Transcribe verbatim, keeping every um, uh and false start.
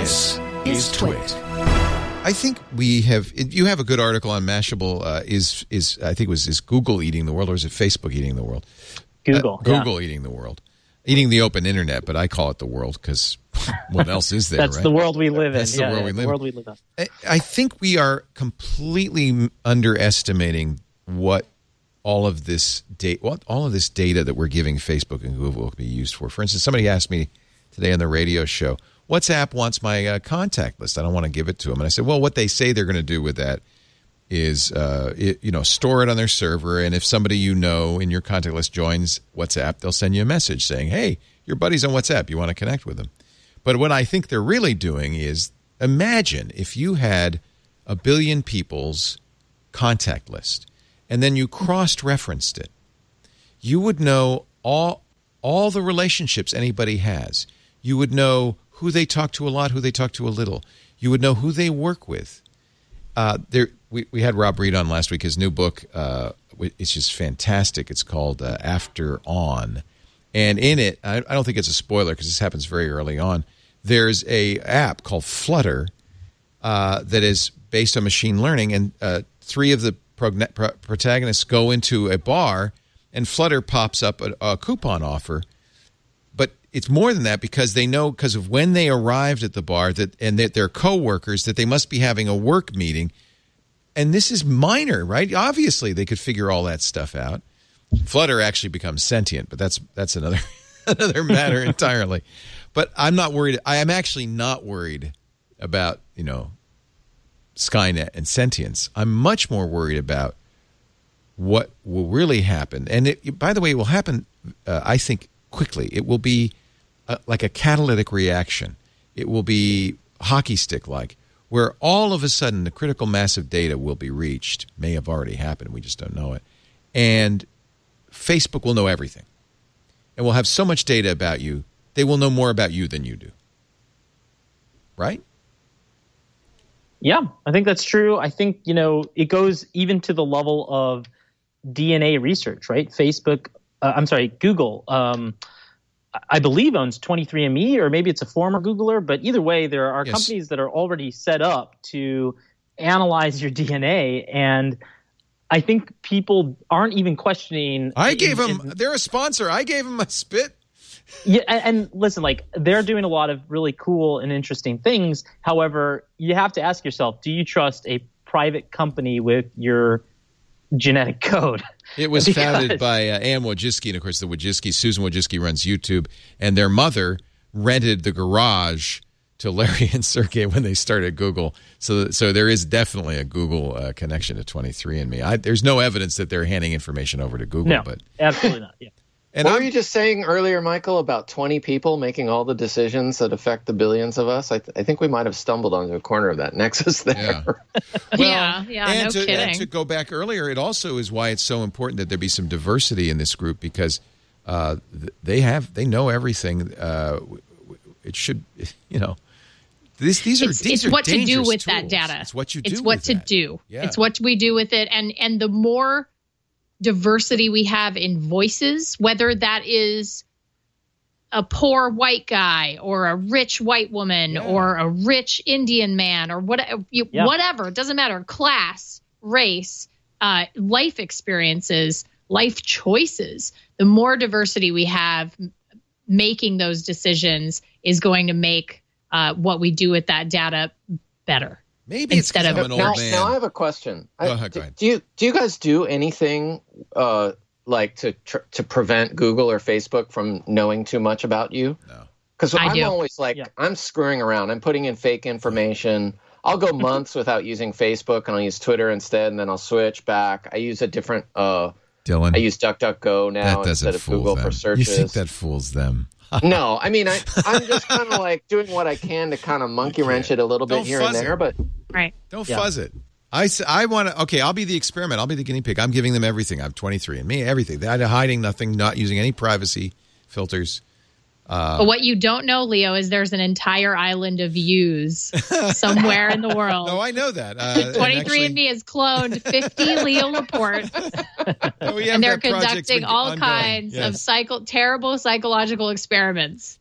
This is Twit. I think we have. You have a good article on Mashable. Uh, is is I think it was is Google eating the world, or is it Facebook eating the world? Google. Uh, Google yeah. eating the world, eating the open internet. But I call it the world because what else is there? That's right? the world we live in. That's the yeah, world, yeah, we, the live world we live in. I, I think we are completely underestimating what all of this data, what all of this data that we're giving Facebook and Google will be used for. For instance, somebody asked me today on the radio show, WhatsApp wants my uh, contact list. I don't want to give it to them. And I said, well, what they say they're going to do with that is, uh, it, you know, store it on their server. And if somebody you know in your contact list joins WhatsApp, they'll send you a message saying, hey, your buddy's on WhatsApp. You want to connect with them. But what I think they're really doing is, imagine if you had a billion people's contact list and then you cross-referenced it. You would know all all the relationships anybody has. You would know who they talk to a lot, who they talk to a little. You would know who they work with. Uh, there, we, we had Rob Reed on last week. His new book, uh, it's just fantastic. It's called uh, After On. And in it, I, I don't think it's a spoiler because this happens very early on, there's a app called Flutter uh, that is based on machine learning, and uh, three of the prog- pro- protagonists go into a bar, and Flutter pops up a, a coupon offer. But it's more than that because they know, because of when they arrived at the bar that and that they're coworkers, that they must be having a work meeting. And this is minor, right? Obviously, they could figure all that stuff out. Flutter actually becomes sentient, but that's that's another another matter entirely. But I'm not worried. I am actually not worried about, you know, Skynet and sentience. I'm much more worried about what will really happen. And it, by the way, it will happen, uh, I think, quickly. It will be a, like a catalytic reaction. It will be hockey stick-like, where all of a sudden the critical mass of data will be reached. May have already happened. We just don't know it. And Facebook will know everything. And will have so much data about you, they will know more about you than you do. Right? Yeah, I think that's true. I think, you know, it goes even to the level of D N A research, right? Facebook, uh, I'm sorry, Google, um, I believe owns twenty-three and me, or maybe it's a former Googler, but either way, there are yes. companies that are already set up to analyze your D N A, and I think people aren't even questioning. I gave in, them, in, they're a sponsor. I gave them a spit. Yeah, and, and listen, like, they're doing a lot of really cool and interesting things. However, you have to ask yourself, do you trust a private company with your genetic code? It was because founded by uh, Ann Wojcicki, and of course the Wojcicki, Susan Wojcicki runs YouTube, and their mother rented the garage to Larry and Sergey when they started Google. So so there is definitely a Google uh, connection to twenty-three and me. I, there's no evidence that they're handing information over to Google. No, but absolutely not. Yeah. And what I'm, were you just saying earlier, Michael, about twenty people making all the decisions that affect the billions of us? I, th- I think we might have stumbled onto a corner of that nexus there. Yeah, well, yeah, yeah, and no to, kidding. And to go back earlier, it also is why it's so important that there be some diversity in this group, because uh, they have they know everything. Uh, it should, you know, these these are it's, these it's are what to do with tools. that data. It's what you do. It's what with to that. do. Yeah. It's what we do with it, and and the more diversity we have in voices, whether that is a poor white guy or a rich white woman yeah. or a rich Indian man or what, you, yeah. whatever, it doesn't matter, class, race, uh, life experiences, life choices, the more diversity we have making those decisions is going to make uh, what we do with that data better. Maybe it's instead of an old now, man. Now I have a question. Go ahead, go ahead. Do you do you guys do anything uh, like to tr- to prevent Google or Facebook from knowing too much about you? No. Because I'm do. always like, yeah. I'm screwing around. I'm putting in fake information. I'll go months without using Facebook, and I'll use Twitter instead, and then I'll switch back. I use a different. Uh, Dylan, I use DuckDuckGo now instead of Google them. for searches. You think that fools them? No, I mean, I, I'm just kind of like doing what I can to kind of monkey wrench it a little bit Don't here and there, it. but right. Don't yeah. fuzz it. I, I want to, okay, I'll be the experiment. I'll be the guinea pig. I'm giving them everything. I'm twenty-three and me, everything. They're hiding nothing, not using any privacy filters. Uh, but what you don't know, Leo, is there's an entire island of yous somewhere in the world. No, I know that. Uh, twenty-three and me has cloned fifty Leo Laporte, oh, and they're conducting all ongoing. kinds yes. of psycho- terrible psychological experiments.